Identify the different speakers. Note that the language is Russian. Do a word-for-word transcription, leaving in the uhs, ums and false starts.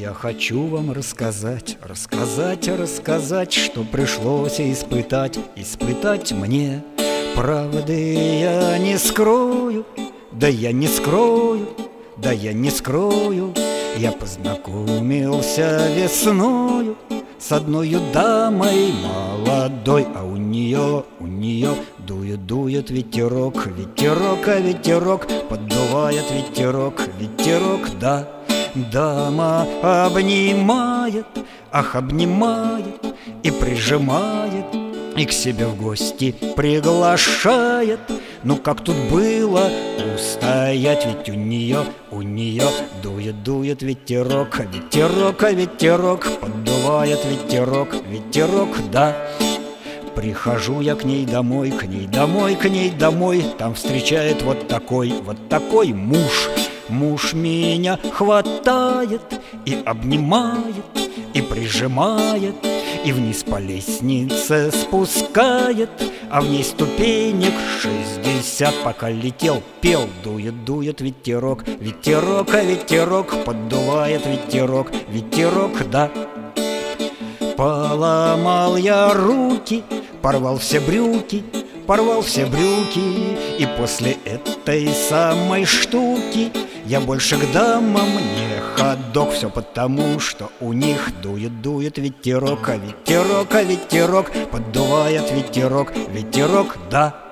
Speaker 1: Я хочу вам рассказать, рассказать, рассказать, что пришлось испытать, испытать мне. Правды я не скрою, да я не скрою, да я не скрою. Я познакомился весною с одной дамой молодой, а у нее, у нее дует, дует ветерок, ветерок, а ветерок поддувает ветерок, ветерок, да. Дама обнимает, ах, обнимает и прижимает, и к себе в гости приглашает. Ну как тут было устоять, ведь у нее, у нее дует, дует ветерок, ветерок, а ветерок поддувает ветерок, ветерок, да. Прихожу я к ней домой, к ней домой, к ней домой. Там встречает вот такой, вот такой муж. Муж меня хватает и обнимает, и прижимает, и вниз по лестнице спускает, а в ней ступенек шестьдесят. Пока летел, пел, дует, дует ветерок, ветерок, а ветерок поддувает ветерок, ветерок, да. Поломал я руки, порвал все брюки, порвал все брюки, и после этой самой штуки я больше к дамам не ходок. Все потому, что у них дует, дует ветерок, а ветерок, а ветерок поддувает ветерок, ветерок, да.